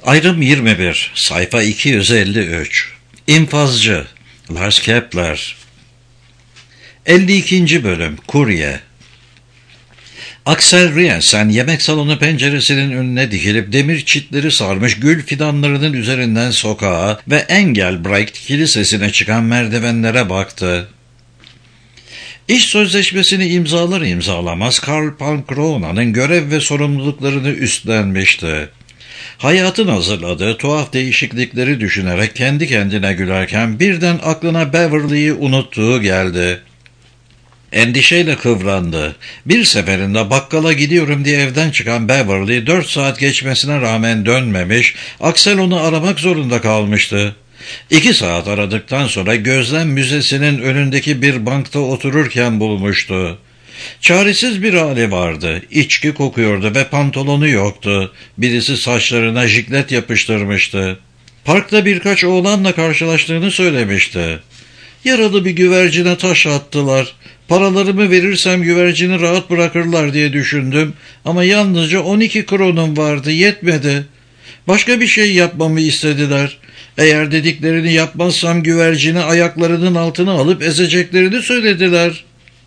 Ayrım 21, sayfa 253. İnfazcı, Lars Kepler. 52. bölüm, Kurye. Axel Riensen yemek salonu penceresinin önüne dikilip demir çitleri sarmış gül fidanlarının üzerinden sokağa ve Engelbrekt kilisesine çıkan merdivenlere baktı. İş sözleşmesini imzalar imzalamaz Karl Pankrona'nın görev ve sorumluluklarını üstlenmişti. Hayatın hazırladığı tuhaf değişiklikleri düşünerek kendi kendine gülerken birden aklına Beverly'yi unuttuğu geldi. Endişeyle kıvrandı. Bir seferinde bakkala gidiyorum diye evden çıkan Beverly 4 saat geçmesine rağmen dönmemiş, Axel onu aramak zorunda kalmıştı. 2 saat aradıktan sonra gözlem müzesinin önündeki bir bankta otururken bulmuştu. Çaresiz bir hali vardı. İçki kokuyordu ve pantolonu yoktu. Birisi saçlarına jiklet yapıştırmıştı. Parkta birkaç oğlanla karşılaştığını söylemişti. Yaralı bir güvercine taş attılar. Paralarımı verirsem güvercini rahat bırakırlar diye düşündüm. Ama yalnızca 12 kronum vardı, yetmedi. Başka bir şey yapmamı istediler. Eğer dediklerini yapmazsam güvercini ayaklarının altına alıp ezeceklerini söylediler.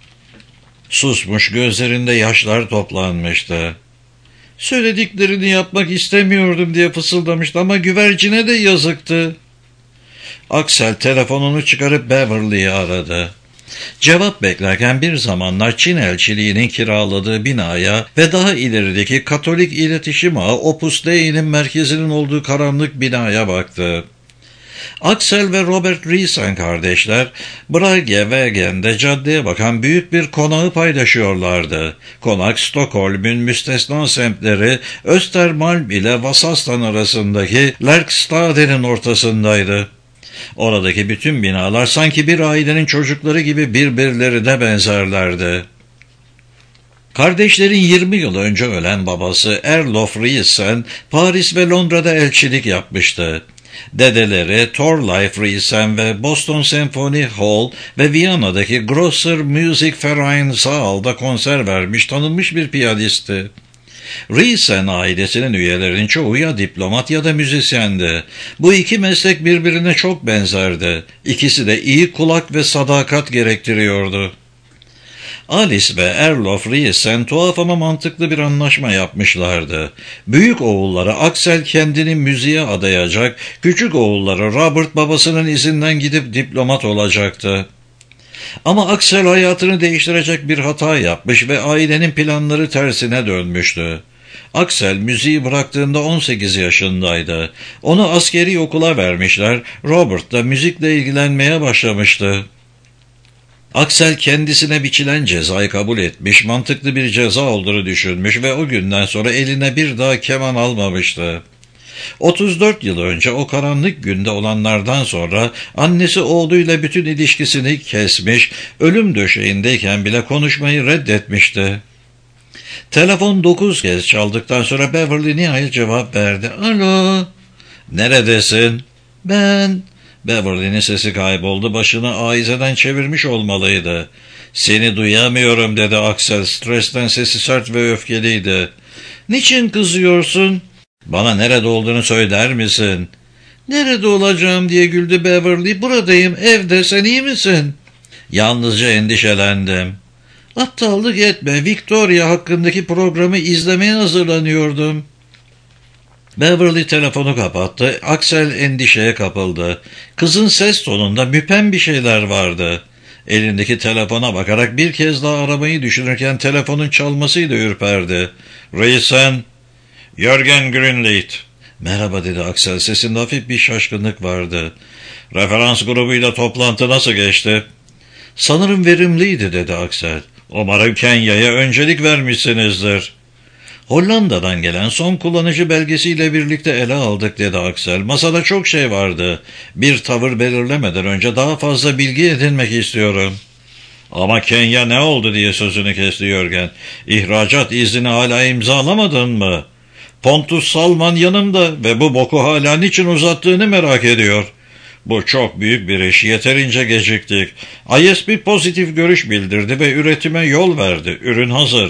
Susmuş, gözlerinde yaşlar toplanmıştı. Söylediklerini yapmak istemiyordum diye fısıldamıştı ama güvercine de yazıktı. Axel telefonunu çıkarıp Beverly'yi aradı. Cevap beklerken bir zamanlar Çin elçiliğinin kiraladığı binaya ve daha ilerideki Katolik iletişim ağı Opus Dei'nin merkezinin olduğu karanlık binaya baktı. Axel ve Robert Riesen kardeşler Bragevägen'de caddeye bakan büyük bir konağı paylaşıyorlardı. Konak Stockholm'ün müstesna semtleri Östermalm ile Vasastan arasındaki Lerkstaden'in ortasındaydı. Oradaki bütün binalar sanki bir ailenin çocukları gibi birbirlerine benzerlerdi. Kardeşlerin 20 yıl önce ölen babası Erlof Riesen, Paris ve Londra'da elçilik yapmıştı. Dedeleri Thorleif Riesen ve Boston Symphony Hall ve Viyana'daki Grosser Musikverein Saal'da konser vermiş tanınmış bir piyanistti. Riesen ailesinin üyelerinin çoğu ya diplomat ya da müzisyendi. Bu iki meslek birbirine çok benzerdi. İkisi de iyi kulak ve sadakat gerektiriyordu. Alice ve Erlof Riesen tuhaf ama mantıklı bir anlaşma yapmışlardı. Büyük oğulları Axel kendini müziğe adayacak, küçük oğulları Robert babasının izinden gidip diplomat olacaktı. Ama Axel hayatını değiştirecek bir hata yapmış ve ailenin planları tersine dönmüştü. Axel müziği bıraktığında 18 yaşındaydı. Onu askeri okula vermişler, Robert da müzikle ilgilenmeye başlamıştı. Axel kendisine biçilen cezayı kabul etmiş, mantıklı bir ceza olduğunu düşünmüş ve o günden sonra eline bir daha keman almamıştı. 34 yıl önce o karanlık günde olanlardan sonra annesi oğluyla bütün ilişkisini kesmiş, ölüm döşeğindeyken bile konuşmayı reddetmişti. Telefon 9 kez çaldıktan sonra Beverly nihayet cevap verdi. Alo, neredesin? Ben... Beverly'nin sesi kayboldu, başını aizeden çevirmiş olmalıydı. Seni duyamıyorum dedi Axel, stresten sesi sert ve öfkeliydi. Niçin kızıyorsun? Bana nerede olduğunu söyler misin? Nerede olacağım diye güldü Beverly. Buradayım, evde, sen iyi misin? Yalnızca endişelendim. Aptallık etme, Victoria hakkındaki programı izlemeye hazırlanıyordum. Beverly telefonu kapattı. Axel endişeye kapıldı. Kızın ses tonunda müphem bir şeyler vardı. Elindeki telefona bakarak bir kez daha aramayı düşünürken telefonun çalmasıyla ürperdi. Riesen, Jürgen Grünlied. Merhaba dedi Axel, sesinde hafif bir şaşkınlık vardı. Referans grubuyla toplantı nasıl geçti? Sanırım verimliydi dedi Axel. Umarım Kenya'ya öncelik vermişsinizdir. Hollanda'dan gelen son kullanıcı belgesiyle birlikte ele aldık dedi Axel. Masada çok şey vardı. Bir tavır belirlemeden önce daha fazla bilgi edinmek istiyorum. Ama Kenya ne oldu diye sözünü kesti Jürgen. İhracat izni hala imzalamadın mı? Pontus Salman yanımda ve bu boku hala niçin uzattığını merak ediyor. Bu çok büyük bir iş, yeterince geciktik. ISP pozitif görüş bildirdi ve üretime yol verdi. Ürün hazır.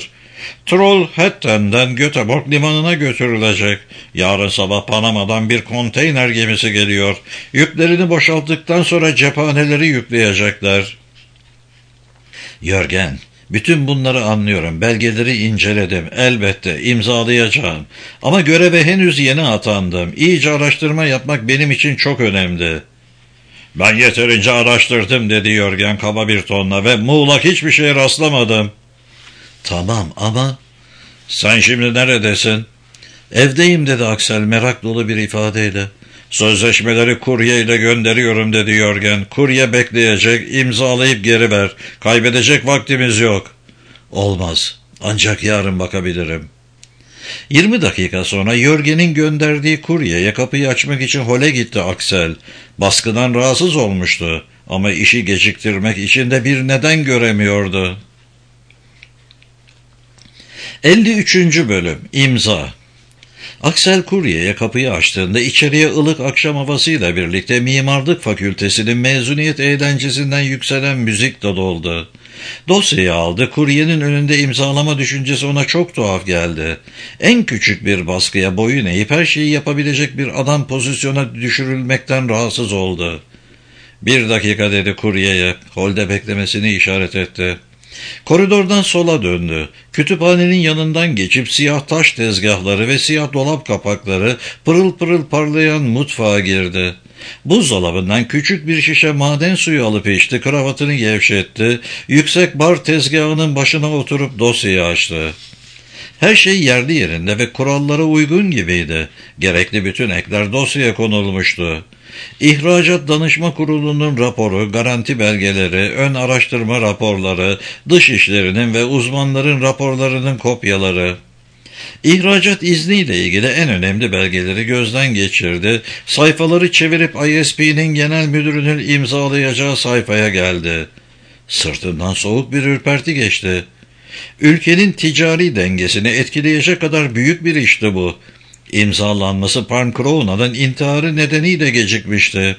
Trollhätten'den Göteborg limanına götürülecek. Yarın sabah Panama'dan bir konteyner gemisi geliyor. Yüklerini boşalttıktan sonra cephaneleri yükleyecekler. Jörgen, bütün bunları anlıyorum. Belgeleri inceledim. Elbette imzalayacağım. Ama göreve henüz yeni atandım. İyice araştırma yapmak benim için çok önemli. Ben yeterince araştırdım dedi Jörgen kaba bir tonla ve muğlak hiçbir şeye rastlamadım. Tamam ama... Sen şimdi neredesin? Evdeyim dedi Axel merak dolu bir ifadeyle. Sözleşmeleri kurye ile gönderiyorum dedi Jörgen. Kurye bekleyecek, imzalayıp geri ver. Kaybedecek vaktimiz yok. Olmaz. Ancak yarın bakabilirim. 20 dakika sonra Jörgen'in gönderdiği kuryeye kapıyı açmak için hole gitti Axel. Baskıdan rahatsız olmuştu ama işi geciktirmek için de bir neden göremiyordu. 53. Bölüm İmza. Axel kuryeye kapıyı açtığında içeriye ılık akşam havasıyla birlikte Mimarlık Fakültesi'nin mezuniyet eğlencesinden yükselen müzik de doldu. Dosyayı aldı, kuryenin önünde imzalama düşüncesi ona çok tuhaf geldi. En küçük bir baskıya boyun eğip her şeyi yapabilecek bir adam pozisyona düşürülmekten rahatsız oldu. 1 dakika dedi kuryeye, holde beklemesini işaret etti. Koridordan sola döndü. Kütüphanenin yanından geçip siyah taş tezgahları ve siyah dolap kapakları pırıl pırıl parlayan mutfağa girdi. Buzdolabından küçük bir şişe maden suyu alıp içti, kravatını gevşetti, yüksek bar tezgahının başına oturup dosyayı açtı. Her şey yerli yerinde ve kurallara uygun gibiydi. Gerekli bütün ekler dosyaya konulmuştu. İhracat Danışma Kurulu'nun raporu, garanti belgeleri, ön araştırma raporları, dış işlerinin ve uzmanların raporlarının kopyaları. İhracat izniyle ilgili en önemli belgeleri gözden geçirdi. Sayfaları çevirip ISP'nin genel müdürünün imzalayacağı sayfaya geldi. Sırtından soğuk bir ürperti geçti. Ülkenin ticari dengesini etkileyecek kadar büyük bir işti bu. İmzalanması Parnkroona'nın intiharı nedeniyle gecikmişti.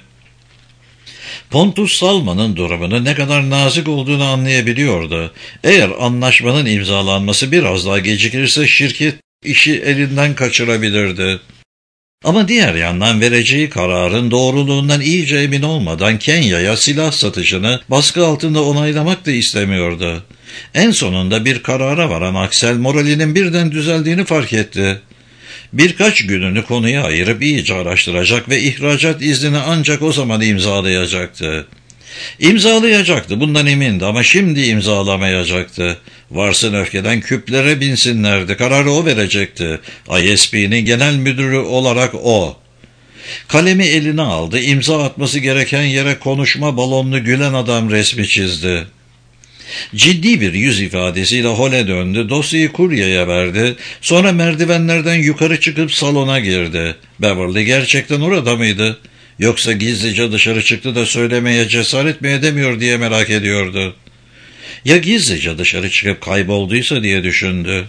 Pontus Salman'ın durumunun ne kadar nazik olduğunu anlayabiliyordu. Eğer anlaşmanın imzalanması biraz daha gecikirse şirket işi elinden kaçırabilirdi. Ama diğer yandan vereceği kararın doğruluğundan iyice emin olmadan Kenya'ya silah satışını baskı altında onaylamak da istemiyordu. En sonunda bir karara varan Axel moralinin birden düzeldiğini fark etti. Birkaç gününü konuya ayırıp iyice araştıracak ve ihracat iznini ancak o zaman imzalayacaktı. İmzalayacaktı, bundan emindi ama şimdi imzalamayacaktı. Varsın öfkeden küplere binsinlerdi, kararı o verecekti. ISP'nin genel müdürü olarak o. Kalemi eline aldı, imza atması gereken yere konuşma balonlu gülen adam resmi çizdi. Ciddi bir yüz ifadesiyle hole döndü, dosyayı kuryeye verdi, sonra merdivenlerden yukarı çıkıp salona girdi. Beverly gerçekten orada mıydı? Yoksa gizlice dışarı çıktı da söylemeye cesaret mi edemiyor diye merak ediyordu. Ya gizlice dışarı çıkıp kaybolduysa diye düşündü.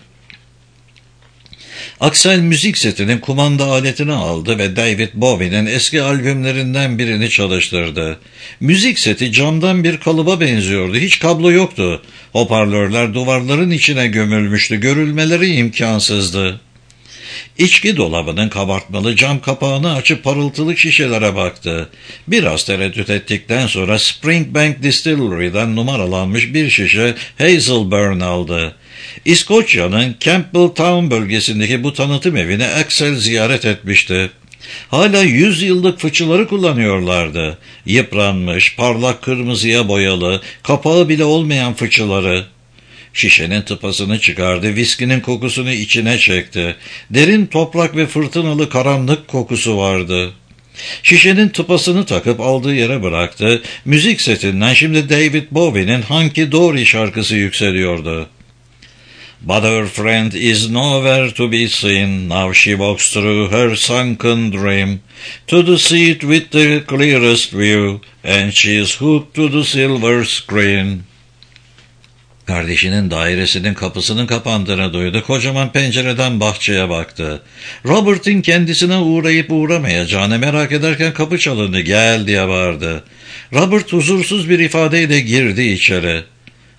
Axel müzik setinin kumanda aletini aldı ve David Bowie'nin eski albümlerinden birini çalıştırdı. Müzik seti camdan bir kalıba benziyordu. Hiç kablo yoktu. Hoparlörler duvarların içine gömülmüştü. Görülmeleri imkansızdı. İçki dolabının kabartmalı cam kapağını açıp parıltılı şişelere baktı. Biraz tereddüt ettikten sonra Springbank Distillery'den numaralanmış bir şişe Hazelburn aldı. İskoçya'nın Campbelltown bölgesindeki bu tanıtım evini Axel ziyaret etmişti. Hala 100 yıllık fıçıları kullanıyorlardı. Yıpranmış, parlak kırmızıya boyalı, kapağı bile olmayan fıçıları. Şişenin tıpasını çıkardı, viskinin kokusunu içine çekti. Derin toprak ve fırtınalı karanlık kokusu vardı. Şişenin tıpasını takıp aldığı yere bıraktı. Müzik setinden şimdi David Bowie'nin Hunky Dory şarkısı yükseliyordu. But her friend is nowhere to be seen. Now she walks through her sunken dream to the seat with the clearest view, and she is hooked to the silver screen. Kardeşinin dairesinin kapısının kapandığını duydu. Kocaman pencereden bahçeye baktı. Robert'in kendisine uğrayıp uğramayacağını merak ederken kapı çalındı. Gel diye bağırdı. Robert huzursuz bir ifadeyle girdi içeri.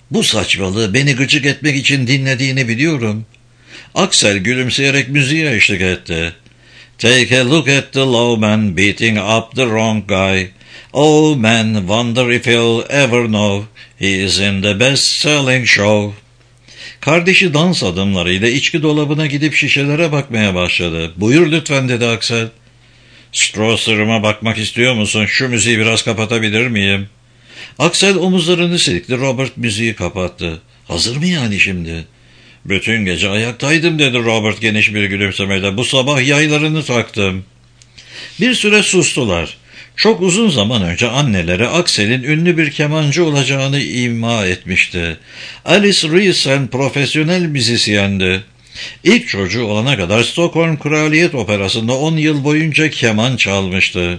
Bu saçmalığı beni gıcık etmek için dinlediğini biliyorum. Axel gülümseyerek müziğe eşlik etti. Take a look at the low man beating up the wrong guy. Oh man, wonder if he'll ever know. He is in the best-selling show. Kardeşi dans adımlarıyla içki dolabına gidip şişelere bakmaya başladı. Buyur lütfen dedi Axel. Strasser'ıma bakmak istiyor musun? Şu müziği biraz kapatabilir miyim? Axel omuzlarını silkti. Robert müziği kapattı. Hazır mı yani şimdi? Bütün gece ayaktaydım dedi Robert geniş bir gülümsemeyle. Bu sabah yaylarını taktım. Bir süre sustular. Çok uzun zaman önce anneleri Axel'in ünlü bir kemancı olacağını ima etmişti. Alice Riesen profesyonel müzisyendi. İlk çocuğu olana kadar Stockholm Kraliyet Operası'nda 10 yıl boyunca keman çalmıştı.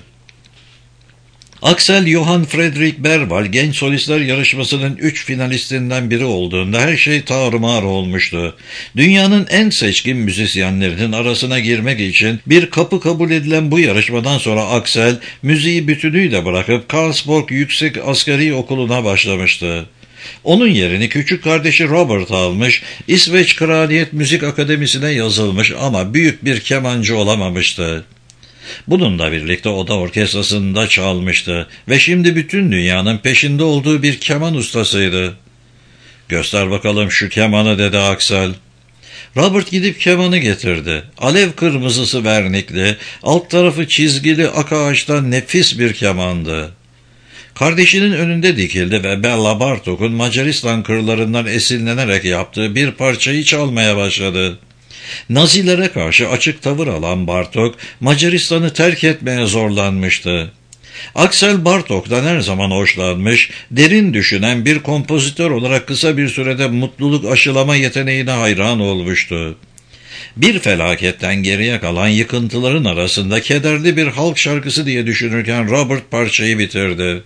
Axel Johann Friedrich Berwald genç solistler yarışmasının 3 finalistinden biri olduğunda her şey tarumar olmuştu. Dünyanın en seçkin müzisyenlerinin arasına girmek için bir kapı kabul edilen bu yarışmadan sonra Axel müziği bütünüyle bırakıp Karlsborg Yüksek Askeri Okulu'na başlamıştı. Onun yerini küçük kardeşi Robert almış, İsveç Kraliyet Müzik Akademisi'ne yazılmış ama büyük bir kemancı olamamıştı. Bununla birlikte oda orkestrasında çalmıştı ve şimdi bütün dünyanın peşinde olduğu bir keman ustasıydı. Göster bakalım şu kemanı dedi Axel. Robert gidip kemanı getirdi. Alev kırmızısı vernikli, alt tarafı çizgili ak ağaçtan nefis bir kemandı. Kardeşinin önünde dikildi ve Bela Bartok'un Macaristan kırlarından esinlenerek yaptığı bir parçayı çalmaya başladı. Nazilere karşı açık tavır alan Bartok, Macaristan'ı terk etmeye zorlanmıştı. Axel Bartok'tan her zaman hoşlanmış, derin düşünen bir kompozitör olarak kısa bir sürede mutluluk aşılama yeteneğine hayran olmuştu. Bir felaketten geriye kalan yıkıntıların arasında kederli bir halk şarkısı diye düşünürken Robert parçayı bitirdi.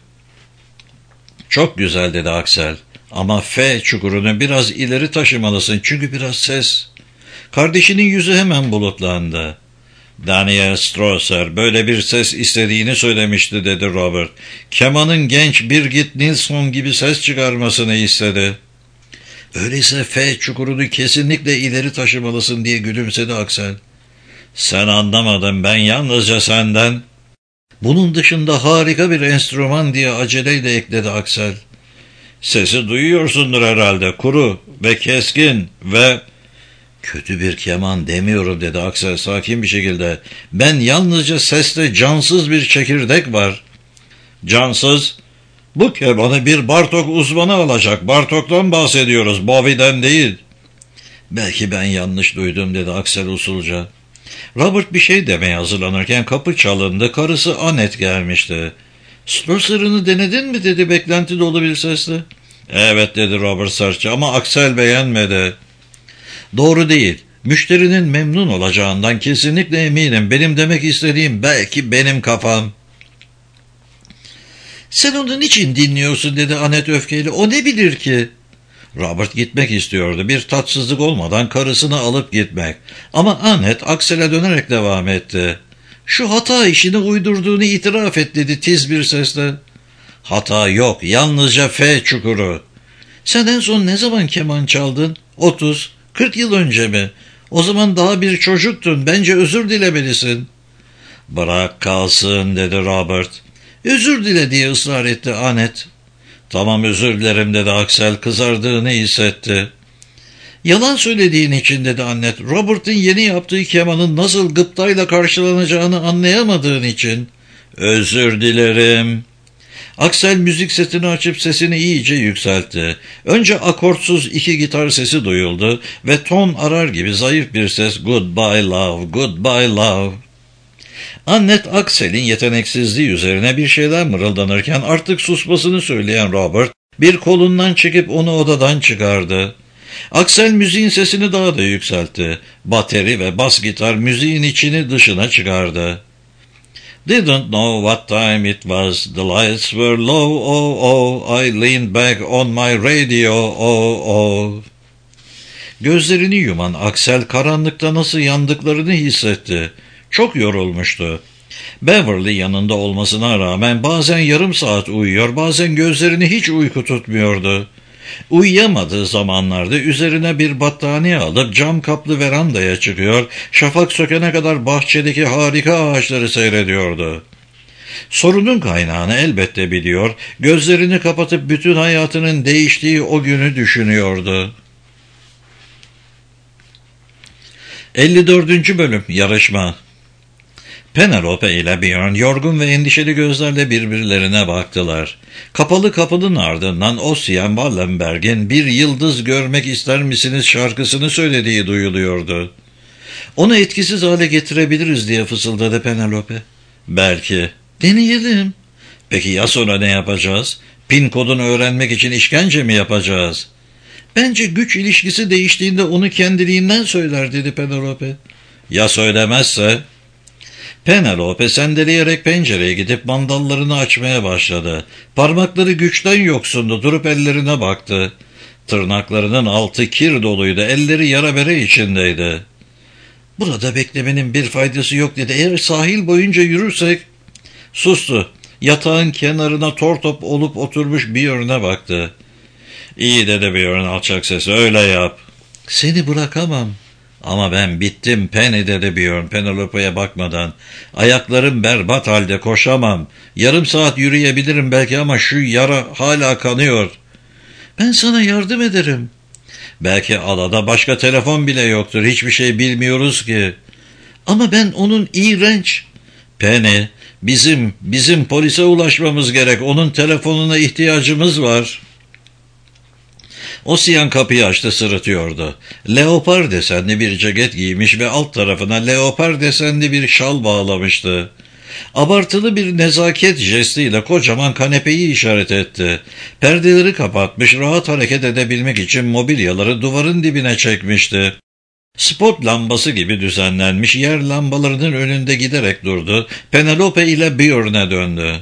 Çok güzel dedi Axel, ama F çukurunu biraz ileri taşımalısın çünkü biraz ses. Kardeşinin yüzü hemen bulutlandı. Daniel Strasser böyle bir ses istediğini söylemişti dedi Robert. Kemanın genç Birgit Nilsson gibi ses çıkarmasını istedi. Öyleyse F çukurunu kesinlikle ileri taşımalısın diye gülümsedi Axel. Sen anlamadın, ben yalnızca senden. Bunun dışında harika bir enstrüman diye aceleyle ekledi Axel. Sesi duyuyorsundur herhalde, kuru ve keskin ve... Kötü bir keman demiyorum dedi Axel sakin bir şekilde. Ben yalnızca seste cansız bir çekirdek var. Cansız? Bu kemanı bir Bartok uzmanı alacak. Bartok'tan bahsediyoruz, Bowie'den değil. Belki ben yanlış duydum dedi Axel usulca. Robert bir şey demeye hazırlanırken kapı çalındı. Karısı Annette gelmişti. Strasser'ını denedin mi dedi beklenti dolu bir sesle. Evet dedi Robert sertçe ama Axel beğenmedi. Doğru değil. Müşterinin memnun olacağından kesinlikle eminim. Benim demek istediğim belki benim kafam. Sen onu niçin dinliyorsun dedi Annette öfkeyle. O ne bilir ki? Robert gitmek istiyordu. Bir tatsızlık olmadan karısını alıp gitmek. Ama Annette Axel'e dönerek devam etti. Şu hata işini uydurduğunu itiraf et dedi tiz bir sesle. Hata yok. Yalnızca F çukuru. Sen en son ne zaman keman çaldın? 40 yıl önce mi? O zaman daha bir çocuktun. Bence özür dilemelisin. Bırak kalsın dedi Robert. Özür dile diye ısrar etti Annette. Tamam özür dilerim dedi Axel kızardığını hissetti. Yalan söylediğin için dedi Annette. Robert'ın yeni yaptığı kemanın nasıl gıptayla karşılanacağını anlayamadığın için. Özür dilerim. Axel müzik setini açıp sesini iyice yükseltti. Önce akortsuz 2 gitar sesi duyuldu ve ton arar gibi zayıf bir ses "Goodbye love, goodbye love." Annette Axel'in yeteneksizliği üzerine bir şeyler mırıldanırken artık susmasını söyleyen Robert bir kolundan çekip onu odadan çıkardı. Axel müziğin sesini daha da yükseltti. Bateri ve bas gitar müziğin içini dışına çıkardı. Didn't know what time it was, the lights were low, oh oh, I leaned back on my radio, oh oh. Gözlerini yuman Axel karanlıkta nasıl yandıklarını hissetti. Çok yorulmuştu. Beverly yanında olmasına rağmen bazen yarım saat uyuyor, bazen gözlerini hiç uyku tutmuyordu. Uyuyamadığı zamanlarda üzerine bir battaniye alıp cam kaplı verandaya çıkıyor, şafak sökene kadar bahçedeki harika ağaçları seyrediyordu. Sorunun kaynağını elbette biliyor, gözlerini kapatıp bütün hayatının değiştiği o günü düşünüyordu. 54. Bölüm Yarışma. Penelope ile Björn yorgun ve endişeli gözlerle birbirlerine baktılar. Kapalı kapının ardından Ossian Wallenberg'in "Bir yıldız görmek ister misiniz?" şarkısını söylediği duyuluyordu. "Onu etkisiz hale getirebiliriz," diye fısıldadı Penelope. "Belki. Deneyelim." "Peki ya sonra ne yapacağız? Pin kodunu öğrenmek için işkence mi yapacağız?" "Bence güç ilişkisi değiştiğinde onu kendiliğinden söyler," dedi Penelope. "Ya söylemezse?" Penelope sendeleyerek pencereye gidip mandallarını açmaya başladı. Parmakları güçten yoksundu, durup ellerine baktı. Tırnaklarının altı kir doluydu, elleri yara bere içindeydi. "Burada beklemenin bir faydası yok," dedi. "Eğer sahil boyunca yürürsek..." Sustu. Yatağın kenarına tortop olup oturmuş Björn'e baktı. "İyi," dedi Björn alçak sesle, "öyle yap." "Seni bırakamam." "Ama ben bittim Penny," dedi Björn Penelope'ye bakmadan. "Ayaklarım berbat halde, koşamam. Yarım saat yürüyebilirim belki ama şu yara hala kanıyor." "Ben sana yardım ederim." "Belki adada başka telefon bile yoktur. Hiçbir şey bilmiyoruz ki." "Ama ben onun iğrenç..." "Penny, bizim polise ulaşmamız gerek. Onun telefonuna ihtiyacımız var." Ossian kapıyı açtı, sırıtıyordu. Leopar desenli bir ceket giymiş ve alt tarafına leopar desenli bir şal bağlamıştı. Abartılı bir nezaket jestiyle kocaman kanepeyi işaret etti. Perdeleri kapatmış, rahat hareket edebilmek için mobilyaları duvarın dibine çekmişti. Spot lambası gibi düzenlenmiş yer lambalarının önünde giderek durdu. Penelope ile Björn'e döndü.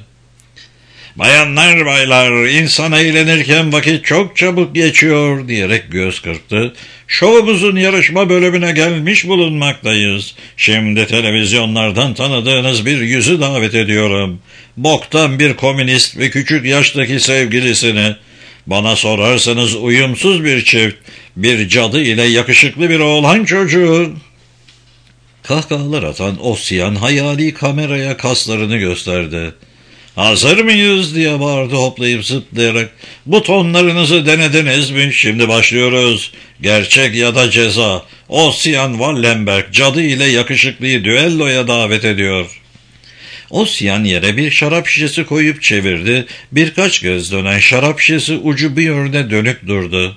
"Bayanlar, baylar, insan eğlenirken vakit çok çabuk geçiyor," diyerek göz kırptı. "Şovumuzun yarışma bölümüne gelmiş bulunmaktayız. Şimdi televizyonlardan tanıdığınız bir yüzü davet ediyorum. Boktan bir komünist ve küçük yaştaki sevgilisini. Bana sorarsanız uyumsuz bir çift, bir cadı ile yakışıklı bir oğlan çocuğu." Kahkahalar atan Ossian hayali kameraya kaslarını gösterdi. "Hazır mıyız?" diye bağırdı hoplayıp zıplayarak. "Butonlarınızı denediniz mi? Şimdi başlıyoruz. Gerçek ya da ceza. Ossian Wallenberg cadı ile yakışıklıyı düelloya davet ediyor." Ossian yere bir şarap şişesi koyup çevirdi. Birkaç göz dönen şarap şişesi ucu Björn'e dönük durdu.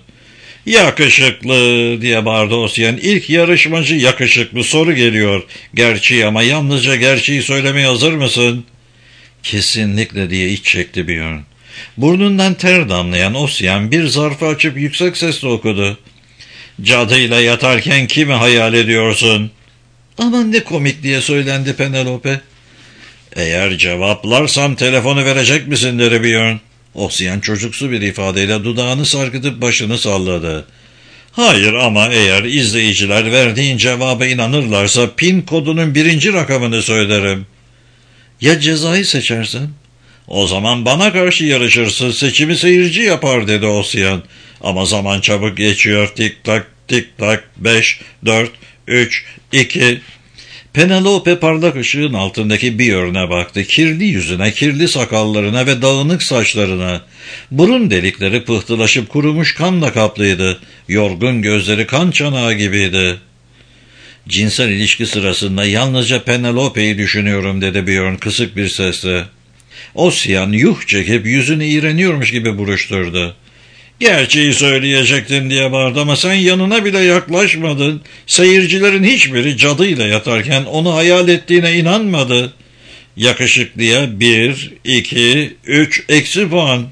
"Yakışıklı," diye bağırdı Ossian. "İlk yarışmacı yakışıklı. Soru geliyor. Gerçeği, ama yalnızca gerçeği söylemeye hazır mısın?" "Kesinlikle," diye iç çekti Björn. Burnundan ter damlayan Ossian bir zarfı açıp yüksek sesle okudu. "Cadıyla yatarken kimi hayal ediyorsun?" "Aman ne komik," diye söylendi Penelope. "Eğer cevaplarsam telefonu verecek misin?" dedi Björn. Ossian çocuksu bir ifadeyle dudağını sarkıtıp başını salladı. "Hayır, ama eğer izleyiciler verdiğin cevaba inanırlarsa pin kodunun 1. rakamını söylerim." "Ya cezayı seçersem?" "O zaman bana karşı yarışırsın, seçimi seyirci yapar," dedi Ossian. "Ama zaman çabuk geçiyor. Tik tak tik tak, 5, 4, 3, 2... Penelope parlak ışığın altındaki Björn'e baktı. Kirli yüzüne, kirli sakallarına ve dağınık saçlarına. Burun delikleri pıhtılaşıp kurumuş kanla kaplıydı. Yorgun gözleri kan çanağı gibiydi. "Cinsel ilişki sırasında yalnızca Penelope'yi düşünüyorum," dedi Björn kısık bir sesle. Ossian yuh çekip yüzünü iğreniyormuş gibi buruşturdu. "Gerçeği söyleyecektin," diye bağırdı, "ama sen yanına bile yaklaşmadın. Seyircilerin hiçbiri cadıyla yatarken onu hayal ettiğine inanmadı." "Yakışıklıya 1, 2, 3 eksi puan."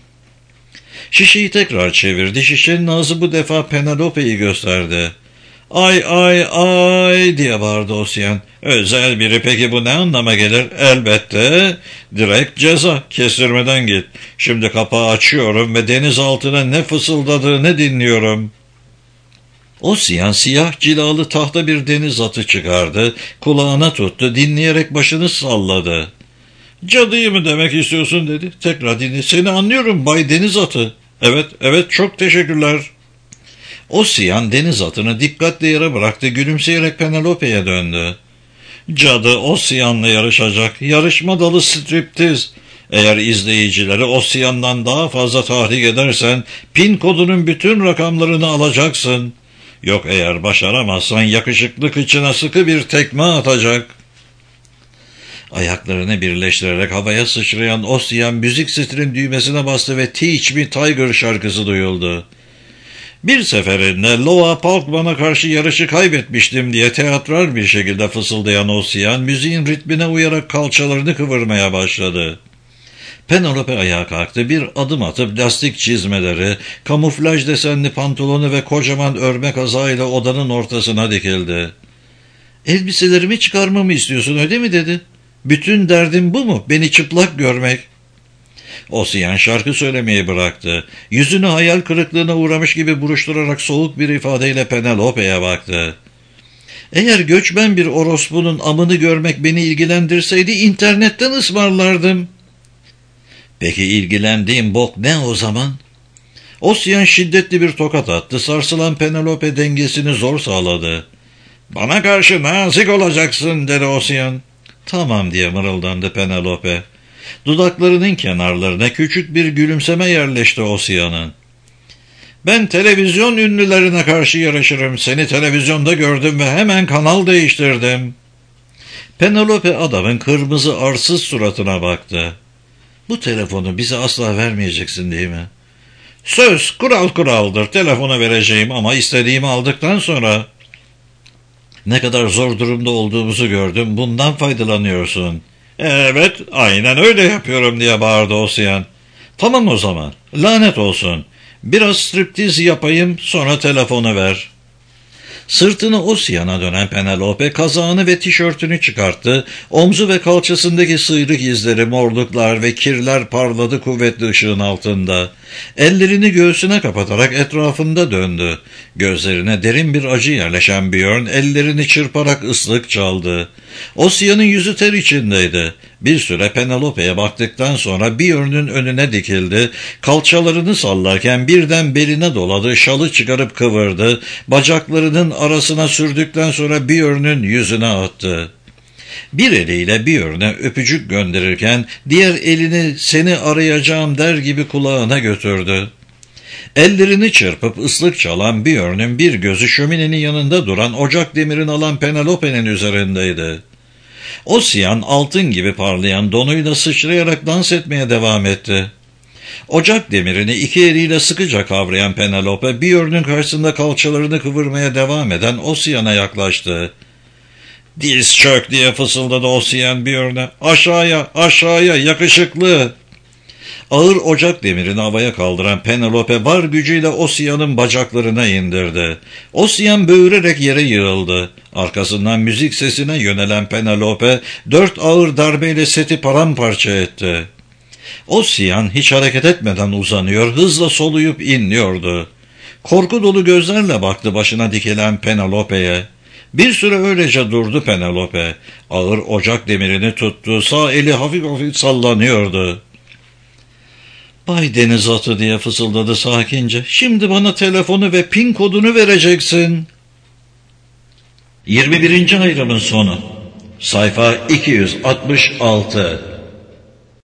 Şişeyi tekrar çevirdi. Şişenin ağzı bu defa Penelope'yi gösterdi. "Ay ay ay," diye bağırdı Ossian. "Özel biri, peki bu ne anlama gelir?" "Elbette. Direkt ceza. Kestirmeden git. Şimdi kapağı açıyorum ve denizaltına ne fısıldadığını dinliyorum." Ossian siyah cilalı tahta bir deniz atı çıkardı. Kulağına tuttu. Dinleyerek başını salladı. "Cadıyı mı demek istiyorsun?" dedi. "Tekrar dinle. Seni anlıyorum Bay Deniz Atı." Evet, çok teşekkürler. Ossian deniz atını dikkatle yere bıraktı, gülümseyerek Penelope'ye döndü. Cadı Ossian'la yarışacak. Yarışma dalı striptiz. Eğer izleyicileri Ossian'dan daha fazla tahrik edersen pin kodunun bütün rakamlarını alacaksın. Yok, eğer başaramazsan yakışıklı kıçına sıkı bir tekme atacak. Ayaklarını birleştirerek havaya sıçrayan Ossian müzik stilin düğmesine bastı ve Teach Me Tiger şarkısı duyuldu. Bir seferinde Loa Palkman'a karşı yarışı kaybetmiştim diye teatral bir şekilde fısıldayan Ossian müziğin ritmine uyarak kalçalarını kıvırmaya başladı. Penelope ayağa kalktı, bir adım atıp lastik çizmeleri, kamuflaj desenli pantolonu ve kocaman örme kazağıyla odanın ortasına dikildi. "Elbiselerimi çıkarmamı istiyorsun, öyle mi?" dedi. "Bütün derdim bu mu? Beni çıplak görmek." Ossian şarkı söylemeyi bıraktı. Yüzünü hayal kırıklığına uğramış gibi buruşturarak soğuk bir ifadeyle Penelope'ye baktı. "Eğer göçmen bir orospunun amını görmek beni ilgilendirseydi internetten ısmarlardım." "Peki ilgilendiğim bok ne o zaman?" Ossian şiddetli bir tokat attı. Sarsılan Penelope dengesini zor sağladı. "Bana karşı nazik olacaksın," dedi Ossian. "Tamam," diye mırıldandı Penelope. Dudaklarının kenarlarına küçük bir gülümseme yerleşti Ossian'ın. "Ben televizyon ünlülerine karşı yarışırım. Seni televizyonda gördüm ve hemen kanal değiştirdim." Penelope adamın kırmızı arsız suratına baktı. "Bu telefonu bize asla vermeyeceksin, değil mi?" "Söz kuraldır. Telefonu vereceğim ama istediğimi aldıktan sonra." "Ne kadar zor durumda olduğumuzu gördüm. Bundan faydalanıyorsun." "Evet, aynen öyle yapıyorum," diye bağırdı Ossian. "Tamam o zaman. Lanet olsun. Biraz striptiz yapayım, sonra telefonu ver." Sırtını Ossian'a dönen Penelope kazağını ve tişörtünü çıkarttı. Omzu ve kalçasındaki sıyrık izleri, morluklar ve kirler parladı kuvvetli ışığın altında. Ellerini göğsüne kapatarak etrafında döndü. Gözlerine derin bir acı yerleşen Björn ellerini çırparak ıslık çaldı. Ossian'ın yüzü ter içindeydi. Bir süre Penelope'ye baktıktan sonra Björn'ün önüne dikildi. Kalçalarını sallarken birden beline doladı, şalı çıkarıp kıvırdı. Bacaklarının arasına sürdükten sonra Björn'ün yüzüne attı. Bir eliyle Björn'e öpücük gönderirken diğer elini "seni arayacağım" der gibi kulağına götürdü. Ellerini çırpıp ıslık çalan Björn'ün bir gözü şöminenin yanında duran ocak demirini alan Penelope'nin üzerindeydi. Ossian altın gibi parlayan donuyla sıçrayarak dans etmeye devam etti. Ocak demirini iki eliyle sıkıca kavrayan Penelope, Björn'ün karşısında kalçalarını kıvırmaya devam eden Ossian'a yaklaştı. "Diz çök," diye fısıldadı Ossian Björn'e. Aşağıya, yakışıklı." Ağır ocak demirini havaya kaldıran Penelope var gücüyle Ossian'ın bacaklarına indirdi. Ossian böğürerek yere yığıldı. Arkasından müzik sesine yönelen Penelope 4 ağır darbeyle seti paramparça etti. Ossian hiç hareket etmeden uzanıyor, hızla soluyup inliyordu. Korku dolu gözlerle baktı başına dikilen Penelope'ye. Bir süre öylece durdu Penelope. Ağır ocak demirini tuttu, sağ eli hafif hafif sallanıyordu. "Bay deniz atı," diye fısıldadı sakince. "Şimdi bana telefonu ve pin kodunu vereceksin." 21. ayrımın sonu. Sayfa 266.